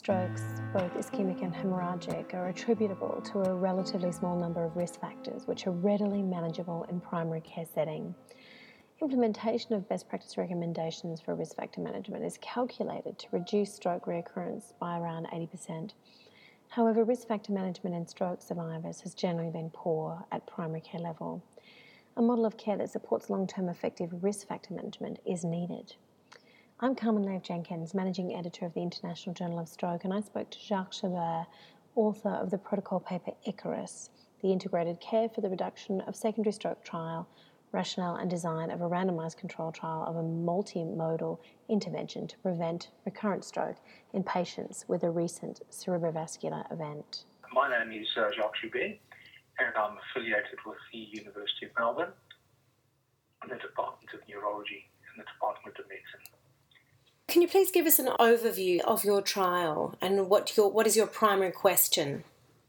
strokes, both ischemic and hemorrhagic, are attributable to a relatively small number of risk factors which are readily manageable in primary care setting. Implementation of best practice recommendations for risk factor management is calculated to reduce stroke reoccurrence by around 80%. However, risk factor management in stroke survivors has generally been poor at primary care level. A model of care that supports long-term effective risk factor management is needed. I'm Carmen Lave-Jenkins, Managing Editor of the International Journal of Stroke, and I spoke to Jacques Chabert, author of the protocol paper ICARUS, the Integrated Care for the Reduction of Secondary Stroke Trial, Rationale and Design of a Randomised Control Trial of a Multimodal Intervention to Prevent Recurrent Stroke in Patients with a Recent Cerebrovascular Event. My name is Jacques Chabert, and I'm affiliated with the University of Melbourne in the Department of Neurology and the Department of Medicine. Can you please give us an overview of your trial and what is your primary question?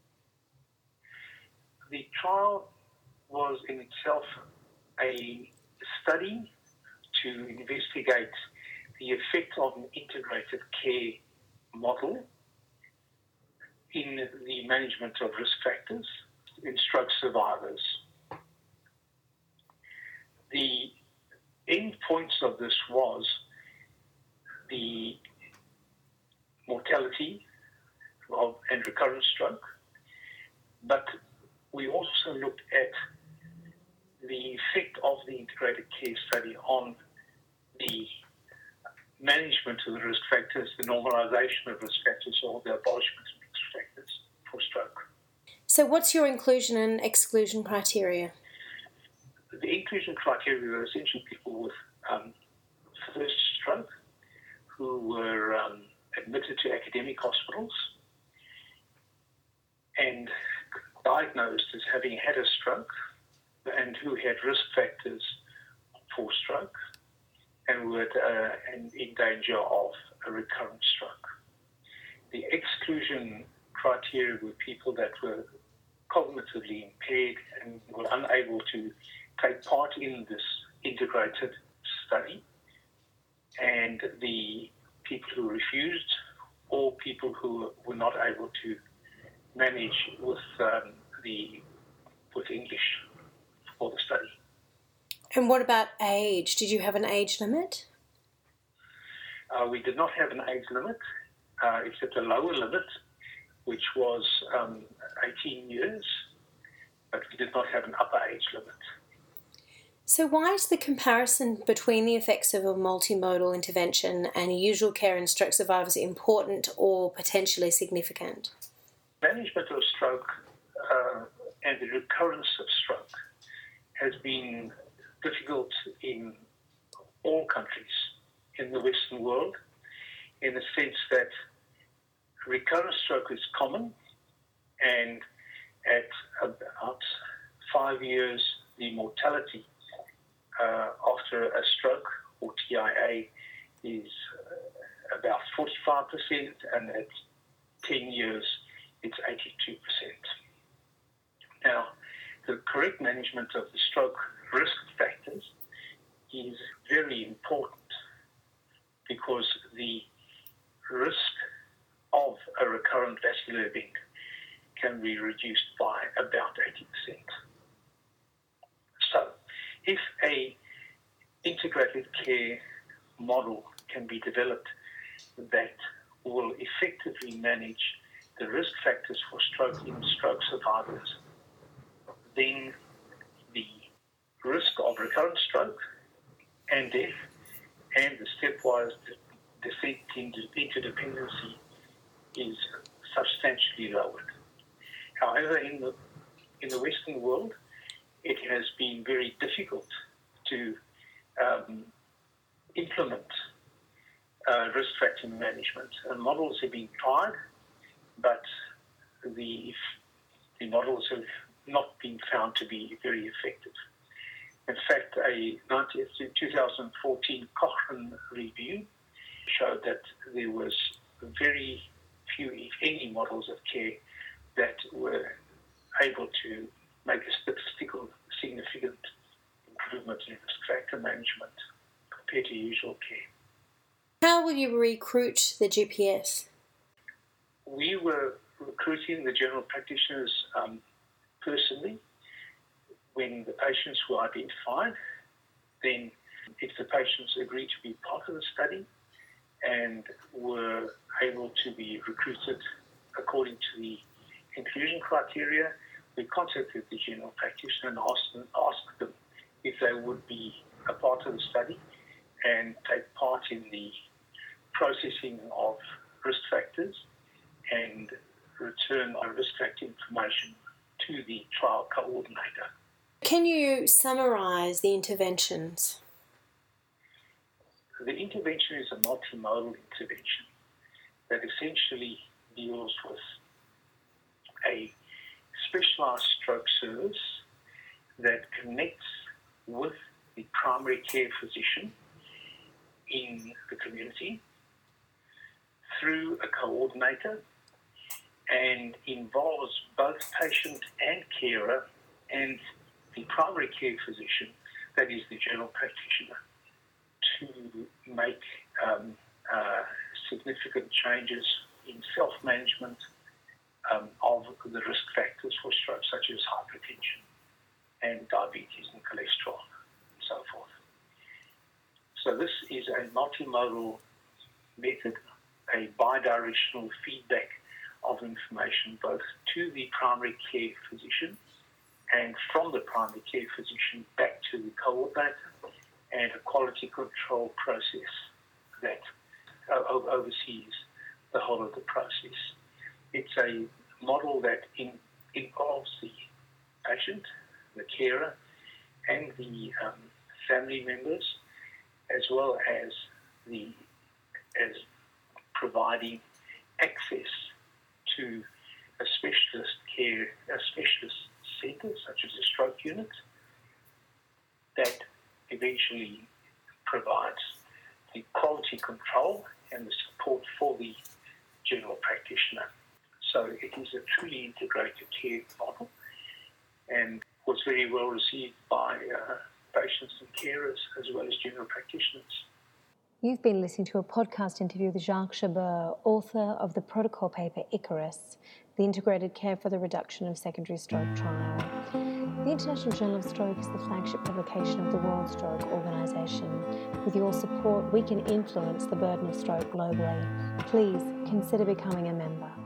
The trial was in itself a study to investigate the effect of an integrated care model in the management of risk factors in stroke survivors. The end points of this was the mortality and recurrent stroke, but we also looked at the effect of the integrated care study on the management of the risk factors, the normalization of risk factors, or the abolishment of risk factors for stroke. So what's your inclusion and exclusion criteria? The inclusion criteria were essentially people with first stroke who were admitted to academic hospitals and diagnosed as having had a stroke and who had risk factors for stroke and were in danger of a recurrent stroke. The exclusion criteria were people that were cognitively impaired and were unable to take part in this integrated study, and the people who refused or people who were not able to manage with English for the study. And what about age? Did you have an age limit? We did not have an age limit, except a lower limit, which was 18 years, but we did not have an upper age limit. So why is the comparison between the effects of a multimodal intervention and usual care in stroke survivors important or potentially significant? Management of stroke and the recurrence of stroke has been difficult in all countries in the Western world, in the sense that recurrent stroke is common, and at about 5 years, the mortality after a stroke or TIA is about 45%, and at 10 years, it's 82%. Now, the correct management of the stroke risk factors is very important because the risk of a recurrent vascular event can be reduced by about 80%. So, if a integrated care model can be developed that will effectively manage the risk factors for stroke in stroke survivors, then the risk of recurrent stroke and death and the stepwise descent into dependency is substantially lowered. However, in the Western world, it has been very difficult to implement risk factor management. And models have been tried, but the models have not been found to be very effective. In fact, a 2014 Cochrane review showed that there was very few, if any, models of care that were able to make a statistical significant improvement in risk factor management compared to usual care. How will you recruit the GPS? we were recruiting the general practitioners personally when the patients were identified. Then, if the patients agreed to be part of the study and were able to be recruited according to the inclusion criteria, we contacted the general practitioner and asked them if they would be a part of the study and take part in the processing of risk factors and return our risk factor information to the trial coordinator. Can you summarise the interventions? The intervention is a multimodal intervention that essentially deals with a specialised stroke service that connects with the primary care physician in the community through a coordinator and involves both patient and carer and the primary care physician, that is the general practitioner, to make significant changes in self-management of the risk factors for stroke, such as hypertension and diabetes and cholesterol and so forth. So this is a multimodal method, a bidirectional feedback of information both to the primary care physician and from the primary care physician back to the coordinator, and a quality control process that oversees the whole of the process. It's a model that involves the patient, the carer, and the family members, as well as providing access to a specialist centre, such as a stroke unit, that eventually provides the quality control and the support for the general practitioner. So it is a truly integrated care model and was very well received by patients and carers as well as general practitioners. You've been listening to a podcast interview with Jacques Chabert, author of the protocol paper Icarus, the Integrated Care for the Reduction of Secondary Stroke trial. The International Journal of Stroke is the flagship publication of the World Stroke Organisation. With your support, we can influence the burden of stroke globally. Please consider becoming a member.